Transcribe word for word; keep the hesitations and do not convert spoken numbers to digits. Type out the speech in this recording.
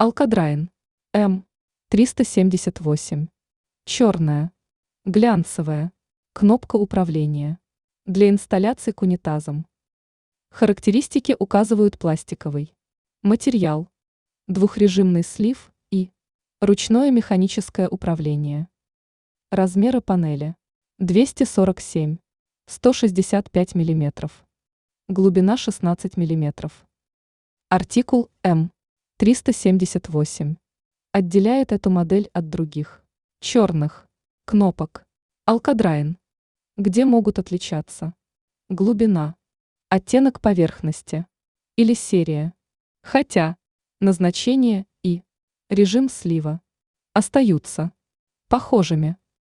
Алкадрайн М триста семьдесят восемь. Черная. Глянцевая. Кнопка управления. Для инсталляции к унитазам. Характеристики указывают пластиковый материал, двухрежимный слив и ручное механическое управление. Размеры панели двести сорок семь — сто шестьдесят пять миллиметров. Глубина шестнадцать миллиметров. Артикул М триста семьдесят восемь отделяет эту модель от других черных кнопок Алкадрайн, где могут отличаться глубина, оттенок поверхности или серия, хотя назначение и режим слива остаются похожими.